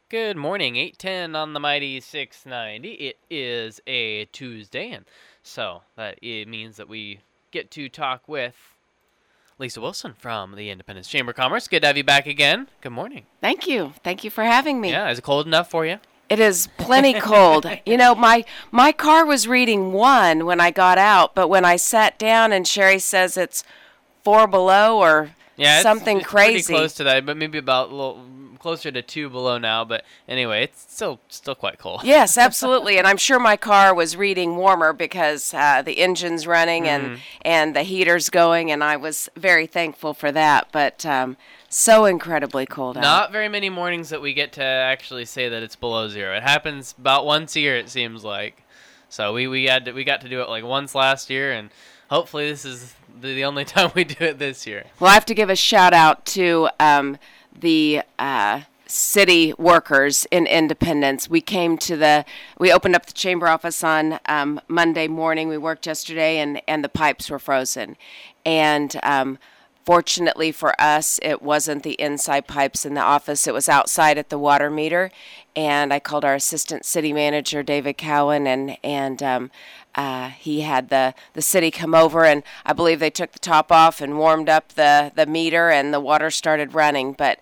Good morning, 8:10 on the mighty 690. It is a Tuesday, and so that it means that we get to talk with Lisa Wilson from the Independence Chamber of Commerce. Good to have you back again. Good morning. Thank you. Thank you for having me. Yeah, is it cold enough for you? It is plenty cold. My car was reading 1 when I got out, but when I sat down and Sherry says it's 4 below or something it's crazy. Pretty close to that, but maybe about a little closer to 2 below now. But anyway, it's still quite cold. Yes, absolutely. And I'm sure my car was reading warmer because the engine's running and the heater's going, and I was very thankful for that. But so incredibly cold out. Not very many mornings that we get to actually say that it's below zero. It happens about once a year, it seems like. So we got to do it like once last year, and hopefully this is the only time we do it this year. Well, I have to give a shout out to the city workers in Independence. We opened up the chamber office on Monday morning. We worked yesterday, and the pipes were frozen. And fortunately for us, it wasn't the inside pipes in the office. It was outside at the water meter. And I called our assistant city manager, David Cowan, and he had the city come over, and I believe they took the top off and warmed up the meter, and the water started running. But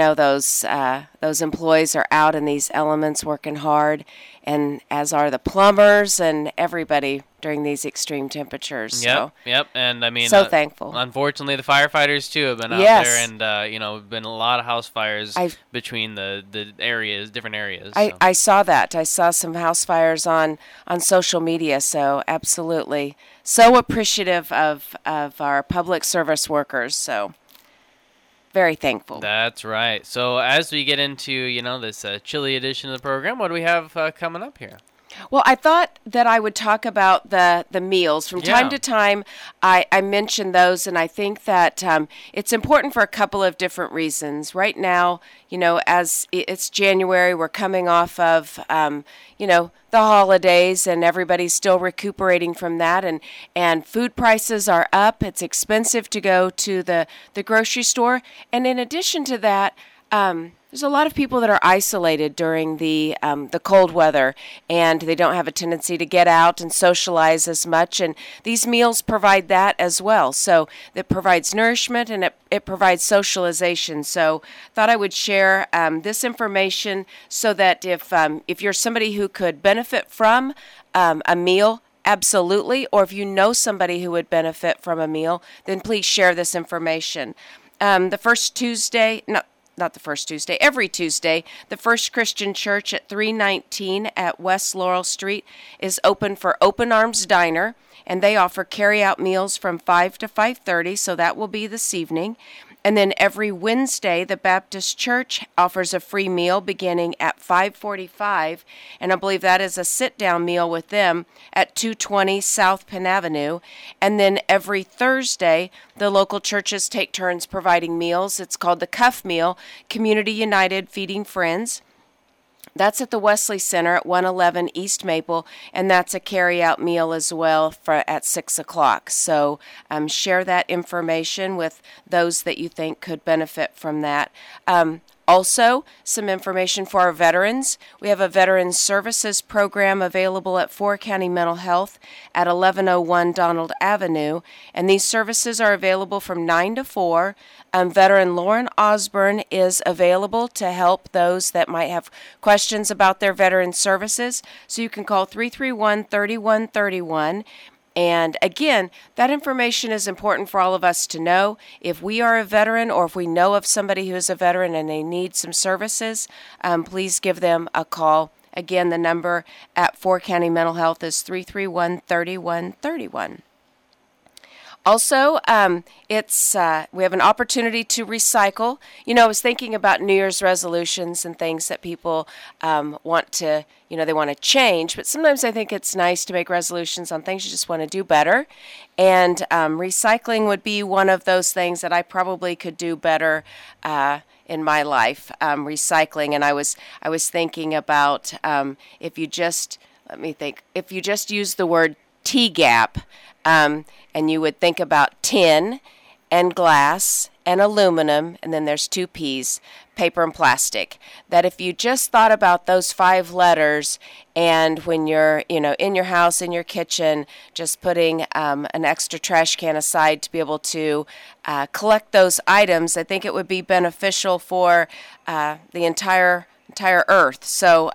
those employees are out in these elements working hard, and as are the plumbers and everybody during these extreme temperatures. Yep. And I mean, so thankful. Unfortunately, the firefighters too have been out there, and been a lot of house fires between the areas, different areas. I saw that. I saw some house fires on social media. So absolutely, so appreciative of our public service workers. So very thankful. That's right. So as we get into this chilly edition of the program, what do we have coming up here? Well, I thought that I would talk about the meals. From time to time, I mention those, and I think that it's important for a couple of different reasons. Right now, as it's January, we're coming off of, the holidays, and everybody's still recuperating from that, and food prices are up. It's expensive to go to the grocery store, and in addition to that, there's a lot of people that are isolated during the cold weather, and they don't have a tendency to get out and socialize as much, and these meals provide that as well. So it provides nourishment, and it provides socialization. So thought I would share this information so that if you're somebody who could benefit from a meal, absolutely, or if you know somebody who would benefit from a meal, then please share this information. Every Tuesday, the First Christian Church at 319 at West Laurel Street is open for Open Arms Diner, and they offer carry-out meals from 5 to 5:30, so that will be this evening. And then every Wednesday, the Baptist Church offers a free meal beginning at 5:45, and I believe that is a sit-down meal with them at 220 South Penn Avenue. And then every Thursday, the local churches take turns providing meals. It's called the Cuff Meal, Community United Feeding Friends. That's at the Wesley Center at 111 East Maple, and that's a carry-out meal as well at 6 o'clock. So share that information with those that you think could benefit from that. Also, some information for our veterans. We have a Veterans Services program available at 4 County Mental Health at 1101 Donald Avenue, and these services are available from 9 to 4. Veteran Lauren Osborne is available to help those that might have questions about their veteran services, so you can call 331-3131. And again, that information is important for all of us to know. If we are a veteran, or if we know of somebody who is a veteran and they need some services, please give them a call. Again, the number at 4 County Mental Health is 331-3131. Also, we have an opportunity to recycle. I was thinking about New Year's resolutions and things that people want to, they want to change. But sometimes I think it's nice to make resolutions on things you just want to do better. And recycling would be one of those things that I probably could do better in my life, recycling. And I was thinking about if you just use the word T-gap, and you would think about tin and glass and aluminum, and then there's 2 P's, paper and plastic. That if you just thought about those 5 letters, and when you're, in your house, in your kitchen, just putting an extra trash can aside to be able to collect those items, I think it would be beneficial for the entire earth. So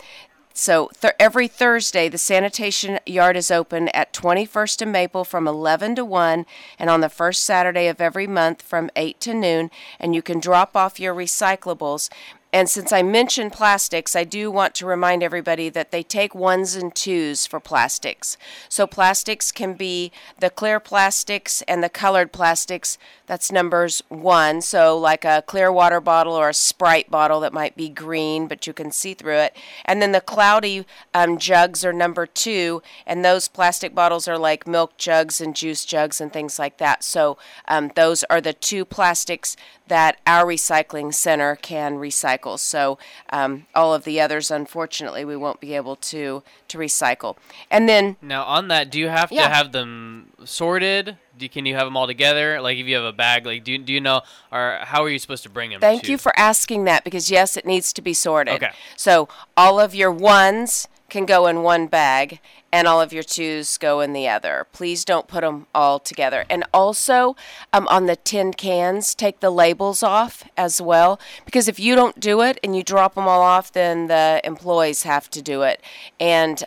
every Thursday, the sanitation yard is open at 21st and Maple from 11 to 1, and on the first Saturday of every month from 8 to noon, and you can drop off your recyclables. And since I mentioned plastics, I do want to remind everybody that they take 1s and 2s for plastics. So plastics can be the clear plastics and the colored plastics. That's numbers 1. So like a clear water bottle or a Sprite bottle that might be green, but you can see through it. And then the cloudy jugs are number 2, and those plastic bottles are like milk jugs and juice jugs and things like that. So those are the 2 plastics that our recycling center can recycle. So all of the others, unfortunately, we won't be able to recycle. And then now on that, do you have to have them sorted? Can you have them all together? Like if you have a bag, like do you know, or how are you supposed to bring them? Thank you for asking that, because yes, it needs to be sorted. Okay. So all of your 1s can go in one bag, and all of your 2s go in the other. Please don't put them all together. And also, on the tin cans, take the labels off as well, because if you don't do it and you drop them all off, then the employees have to do it. And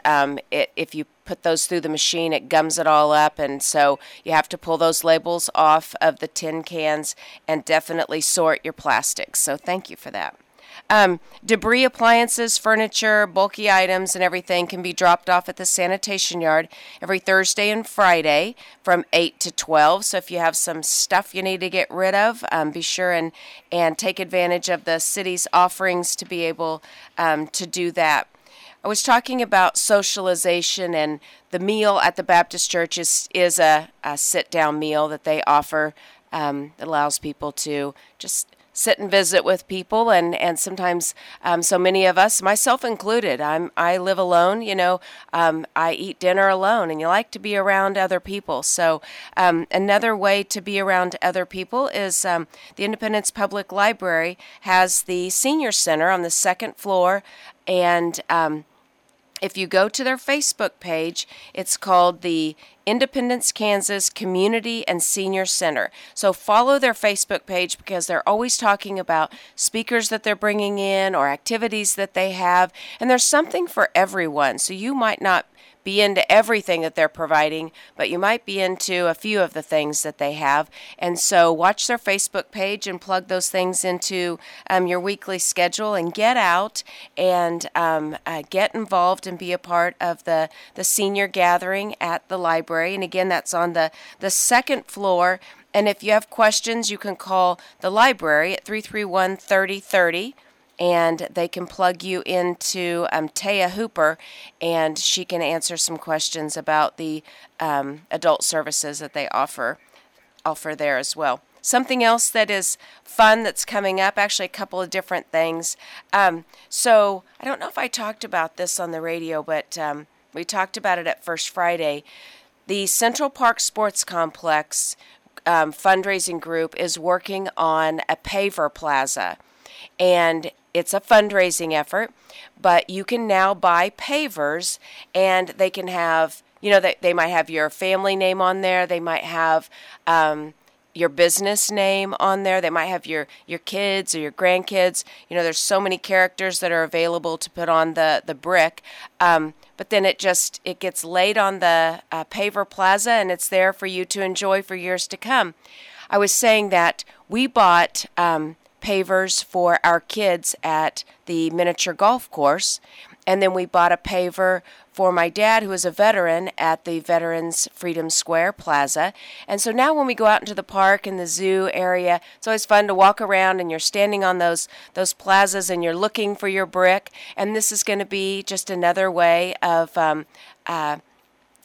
if you put those through the machine, it gums it all up, and so you have to pull those labels off of the tin cans and definitely sort your plastics. So thank you for that. Debris, appliances, furniture, bulky items, and everything can be dropped off at the sanitation yard every Thursday and Friday from 8 to 12. So if you have some stuff you need to get rid of, be sure and take advantage of the city's offerings to be able to do that. I was talking about socialization, and the meal at the Baptist Church is a sit-down meal that they offer. That allows people to just sit and visit with people, and sometimes so many of us, myself included, I live alone, I eat dinner alone, and you like to be around other people. So another way to be around other people is the Independence Public Library has the senior center on the 2nd floor, and if you go to their Facebook page, it's called the Independence, Kansas Community and Senior Center. So follow their Facebook page, because they're always talking about speakers that they're bringing in or activities that they have, and there's something for everyone. So you might not be into everything that they're providing, but you might be into a few of the things that they have. And so watch their Facebook page and plug those things into your weekly schedule, and get out and get involved and be a part of the senior gathering at the library. And again, that's on the 2nd floor. And if you have questions, you can call the library at 331-3030. And they can plug you into Taya Hooper, and she can answer some questions about the adult services that they offer there as well. Something else that is fun that's coming up, actually a couple of different things. So I don't know if I talked about this on the radio, but we talked about it at First Friday. The Central Park Sports Complex fundraising group is working on a paver plaza, and it's a fundraising effort, but you can now buy pavers, and they can have, they might have your family name on there. They might have your business name on there. They might have your kids or your grandkids. There's so many characters that are available to put on the brick. But then it gets laid on the paver plaza, and it's there for you to enjoy for years to come. I was saying that we bought pavers for our kids at the miniature golf course, and then we bought a paver for my dad, who is a veteran, at the Veterans Freedom Square Plaza. And so now when we go out into the park and the zoo area, it's always fun to walk around, and you're standing on those plazas, and you're looking for your brick. And this is going to be just another way of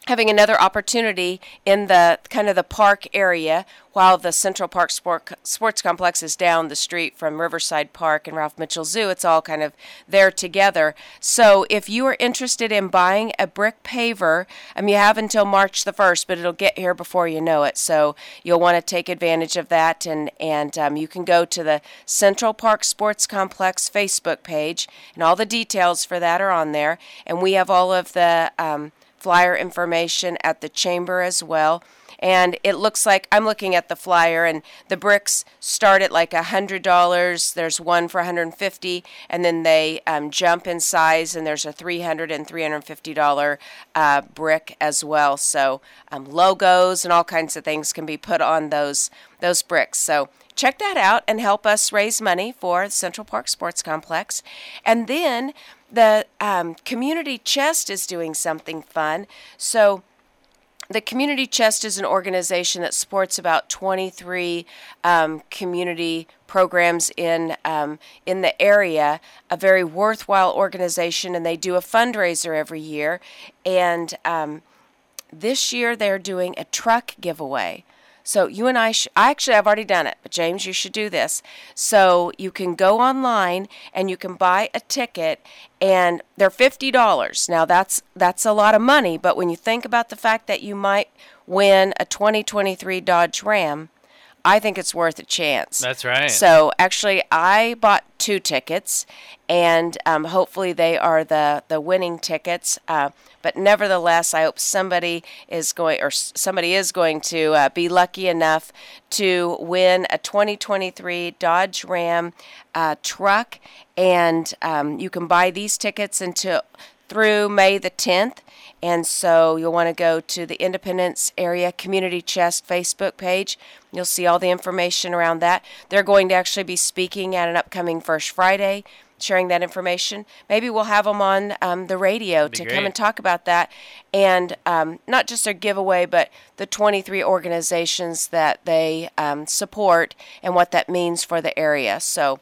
having another opportunity in the kind of the park area while the Central Park Sports Complex is down the street from Riverside Park and Ralph Mitchell Zoo. It's all kind of there together. So if you are interested in buying a brick paver, you have until March the 1st, but it'll get here before you know it. So you'll want to take advantage of that, and you can go to the Central Park Sports Complex Facebook page, and all the details for that are on there. And we have all of the flyer information at the chamber as well. And it looks like, I'm looking at the flyer, and the bricks start at like $100. There's one for $150, and then they jump in size, and there's a $300 and $350 brick as well. So logos and all kinds of things can be put on those bricks. So check that out and help us raise money for Central Park Sports Complex. And then the Community Chest is doing something fun. So the Community Chest is an organization that supports about 23 community programs in the area, a very worthwhile organization, and they do a fundraiser every year. And this year they're doing a truck giveaway. So you and I've already done it, but James, you should do this. So you can go online and you can buy a ticket, and they're $50. Now that's a lot of money, but when you think about the fact that you might win a 2023 Dodge Ram, I think it's worth a chance. That's right. So actually, I bought 2 tickets, and hopefully they are the winning tickets. But nevertheless, I hope somebody is going to be lucky enough to win a 2023 Dodge Ram truck, and you can buy these tickets through May the 10th. And so you'll want to go to the Independence Area Community Chest Facebook page. You'll see all the information around that. They're going to actually be speaking at an upcoming First Friday, sharing that information. Maybe we'll have them on the radio to come and talk about that. And not just their giveaway, but the 23 organizations that they support and what that means for the area. So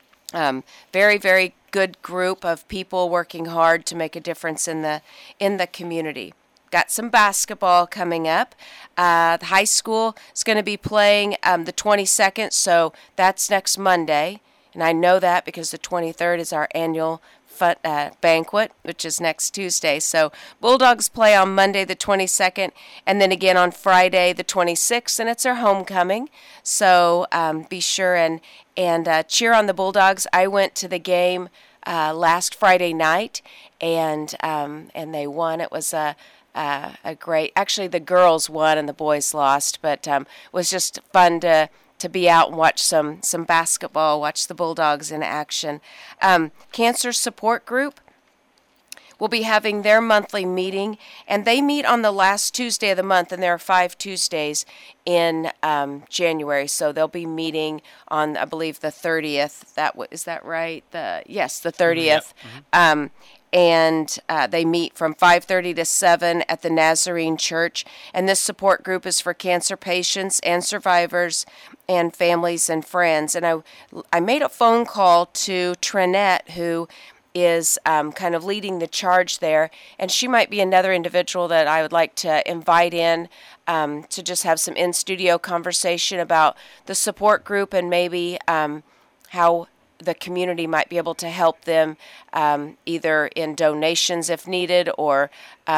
very, very good group of people working hard to make a difference in the community. Got some basketball coming up. The high school is going to be playing the 22nd, so that's next Monday. And I know that because the 23rd is our annual banquet, which is next Tuesday. So Bulldogs play on Monday the 22nd, and then again on Friday the 26th, and it's our homecoming. So be sure and cheer on the Bulldogs. I went to the game last Friday night, and they won. It was a great. Actually, the girls won and the boys lost, but it was just fun to be out and watch some basketball, watch the Bulldogs in action. Cancer Support Group will be having their monthly meeting, and they meet on the last Tuesday of the month, and there are 5 Tuesdays in January. So they'll be meeting on, I believe, the 30th. Is that right? The 30th. Yep. Mm-hmm. And they meet from 5:30 to 7 at the Nazarene Church. And this support group is for cancer patients and survivors and families and friends. And I made a phone call to Trinette, who is kind of leading the charge there. And she might be another individual that I would like to invite in to just have some in-studio conversation about the support group and maybe how the community might be able to help them either in donations if needed or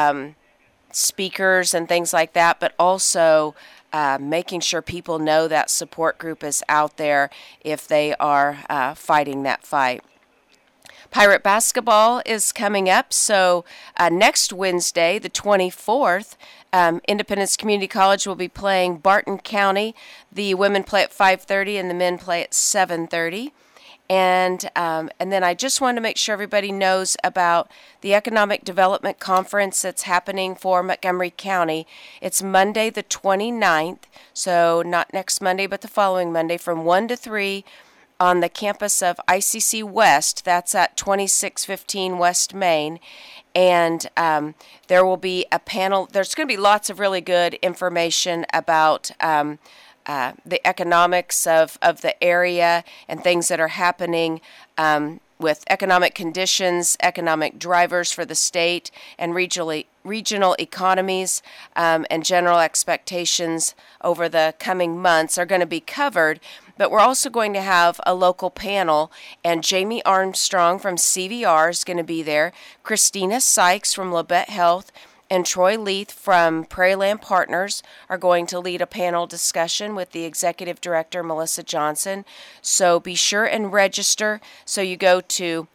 speakers and things like that, but also making sure people know that support group is out there if they are fighting that fight. Pirate basketball is coming up, so next Wednesday, the 24th, Independence Community College will be playing Barton County. The women play at 5:30 and the men play at 7:30. And then I just wanted to make sure everybody knows about the Economic Development Conference that's happening for Montgomery County. It's Monday the 29th, so not next Monday but the following Monday from 1 to 3 on the campus of ICC West. That's at 2615 West Main. And there will be a panel. There's going to be lots of really good information about the economics of the area and things that are happening with economic conditions, economic drivers for the state, and regionally regional economies and general expectations over the coming months are going to be covered. But we're also going to have a local panel, and Jamie Armstrong from CVR is going to be there, Christina Sykes from Labette Health, and Troy Leith from Prairie Land Partners are going to lead a panel discussion with the Executive Director, Melissa Johnson. So be sure and register. So you go to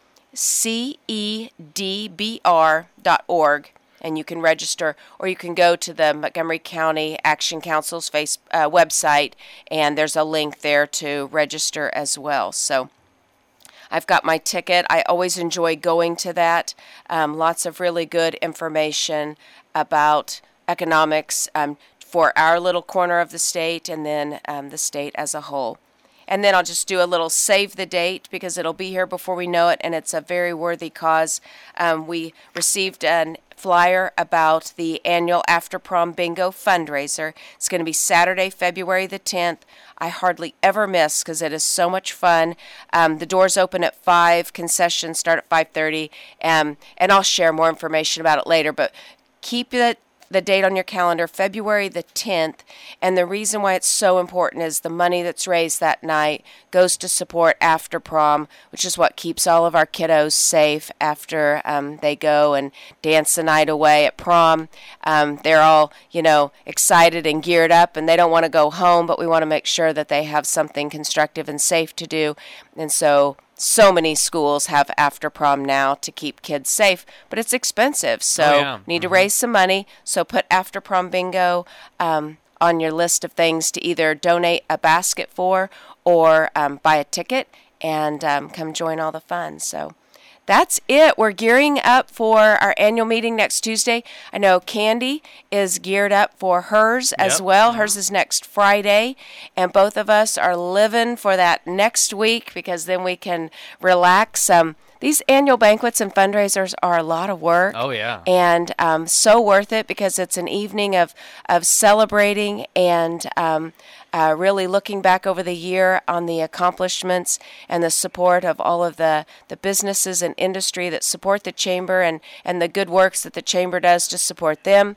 cedbr.org, and you can register, or you can go to the Montgomery County Action Council's website, and there's a link there to register as well. So I've got my ticket. I always enjoy going to that. Lots of really good information about economics for our little corner of the state, and then the state as a whole. And then I'll just do a little save the date because it'll be here before we know it, and it's a very worthy cause. We received a flyer about the annual After Prom Bingo fundraiser. It's going to be Saturday, February the 10th. I hardly ever miss because it is so much fun. The doors open at 5, concessions start at 5:30, and I'll share more information about it later, but keep the date on your calendar, February the 10th, and the reason why it's so important is the money that's raised that night goes to support After Prom, which is what keeps all of our kiddos safe after they go and dance the night away at prom. They're all, excited and geared up, and they don't want to go home, but we want to make sure that they have something constructive and safe to do, and so many schools have After Prom now to keep kids safe, but it's expensive, so need to raise some money. So put After Prom Bingo on your list of things to either donate a basket for or buy a ticket and come join all the fun. So that's it. We're gearing up for our annual meeting next Tuesday. I know Candy is geared up for hers as well. Hers is next Friday, and both of us are living for that next week because then we can relax. These annual banquets and fundraisers are a lot of work. Oh, yeah. And so worth it because it's an evening of celebrating and really looking back over the year on the accomplishments and the support of all of the businesses and industry that support the Chamber and the good works that the Chamber does to support them.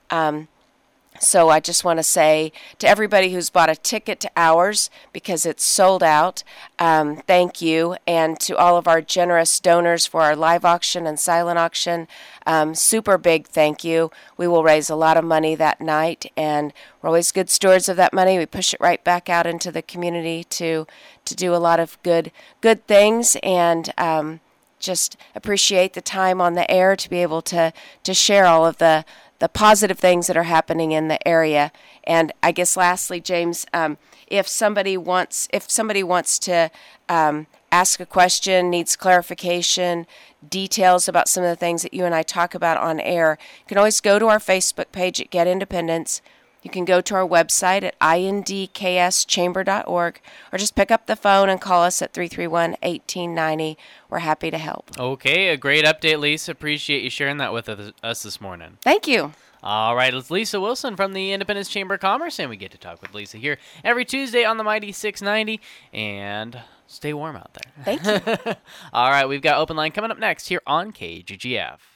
So I just want to say to everybody who's bought a ticket to ours, because it's sold out, thank you. And to all of our generous donors for our live auction and silent auction, super big thank you. We will raise a lot of money that night, and we're always good stewards of that money. We push it right back out into the community to do a lot of good things, and just appreciate the time on the air to be able to share all of the positive things that are happening in the area. And I guess lastly, James, if somebody wants to ask a question, needs clarification, details about some of the things that you and I talk about on air, you can always go to our Facebook page at Get Independence. You can go to our website at indkschamber.org, or just pick up the phone and call us at 331-1890. We're happy to help. Okay, a great update, Lisa. Appreciate you sharing that with us this morning. Thank you. All right, it's Lisa Wilson from the Independence Chamber of Commerce, and we get to talk with Lisa here every Tuesday on the Mighty 690, and stay warm out there. Thank you. All right, we've got Open Line coming up next here on KGGF.